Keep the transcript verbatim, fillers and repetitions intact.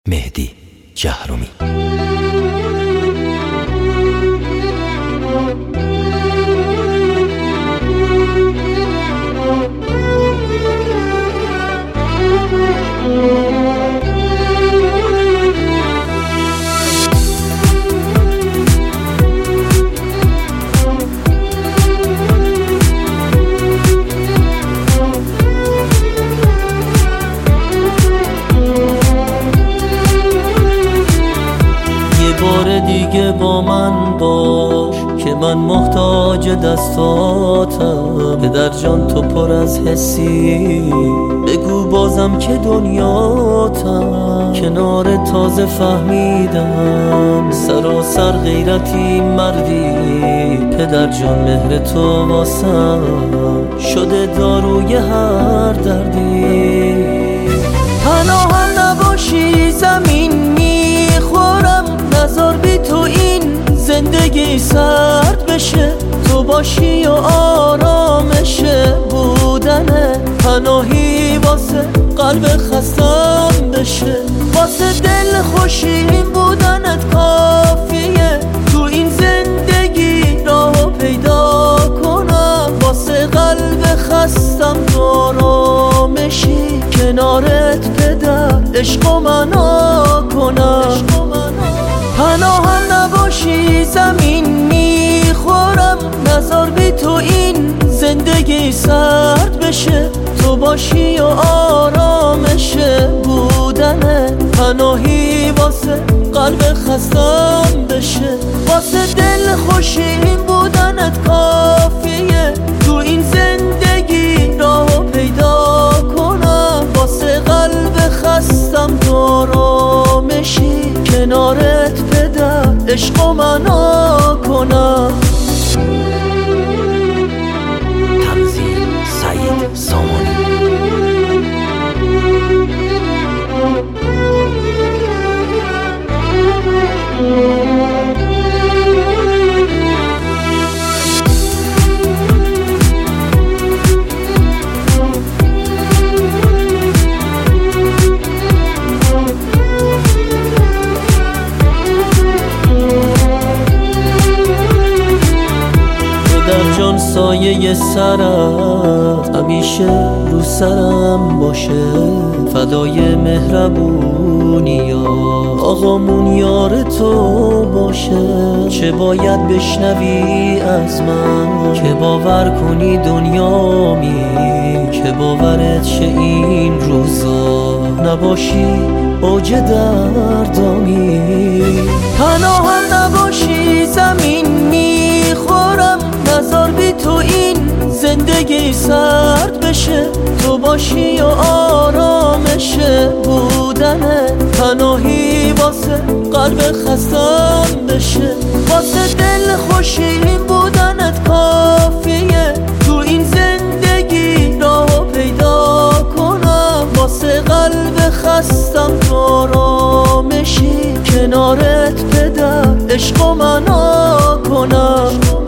مهدی جهرمی. بار دیگه با من باش که من محتاج دستاتم. پدر جان تو پر از حسی، بگو بازم که دنیاتم. کنار تازه فهمیدم سراسر غیرتی مردی. پدر جان مهر تو واسم شده داروی هر دردی. پناهم نباشی زمین میخورم، نذار بی تو این زندگی سرد بشه. تو باشی و آرامشه بودنه، پناهی واسه قلب خستم بشه. واسه دل خوشی بودنت کافیه، تو این زندگی راهو پیدا کنم. واسه قلب خستم تو آرامشی، کنارت پدر عشق و منا کنم. پناهم نباشی زمین میخورم، نذار بی تو این زندگی سرد بشه. تو باشی و آرامشه بودنه، پناهی واسه قلب خستم بشه. واسه دل خوشی بودنت کافیه، تو این زندگی راهو پیدا کنم. واسه قلب خستم تو آرامشی، کنارت پدر عشق و منا کنم. تنظیم سعید سامانی. جان سایه سرت همیشه رو سرم باشه. فدای مهربونی آقامون یار تو باشه. چه باید بشنوی از من که باور کنی دنیامی، که باورت شه این روزا نباشی اوج دردامی. پناهم نباشی زمین میخورم، نذار بی تو این زندگی سرد بشه. تو باشی و آرامشه بودنه، پناهی واسه قلب خستم بشه. واسه دل خوشی بودنت کافیه، تو این زندگی راهو پیدا کنم. واسه قلب خستم تو آرامشی، کنارت پدر عشق و منا کنم.